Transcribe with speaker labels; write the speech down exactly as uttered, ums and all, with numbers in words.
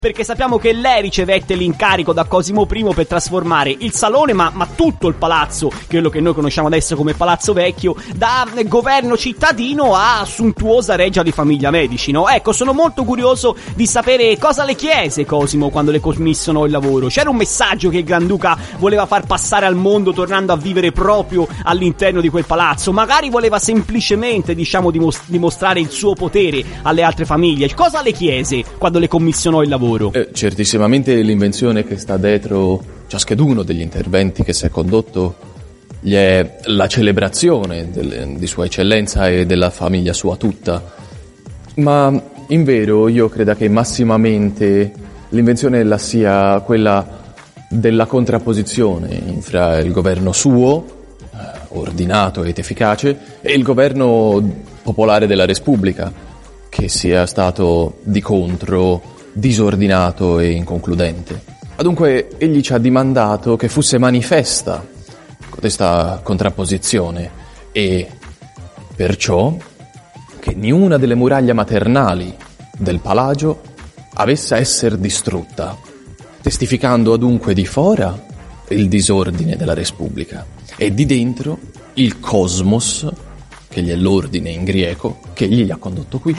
Speaker 1: perché sappiamo che lei ricevette l'incarico da Cosimo I per trasformare il salone, ma, ma tutto il palazzo, quello che noi conosciamo adesso come Palazzo Vecchio, da governo cittadino a suntuosa reggia di famiglia Medici, no? Ecco, sono molto curioso di sapere cosa le chiese Cosimo quando le commissionò il lavoro. C'era un messaggio che il Granduca voleva far passare al mondo tornando a vivere proprio all'interno di quel palazzo? Magari voleva semplicemente, diciamo, dimos- dimostrare il suo potere alle altre famiglie. Cosa le chiese quando le commissionò il lavoro?
Speaker 2: Eh, certissimamente l'invenzione che sta dietro ciascheduno degli interventi che si è condotto gli è la celebrazione del, di Sua Eccellenza e della famiglia sua tutta. Ma in vero io credo che massimamente l'invenzione la sia quella della contrapposizione fra il governo suo, eh, ordinato ed efficace, e il governo popolare della Repubblica, che sia stato di contro disordinato e inconcludente. Dunque egli ci ha dimandato che fosse manifesta questa contrapposizione e perciò che niuna delle muraglie maternali del palagio avesse a essere distrutta, testificando adunque di fora il disordine della Repubblica e di dentro il cosmos, che gli è l'ordine in greco, che egli ha condotto qui.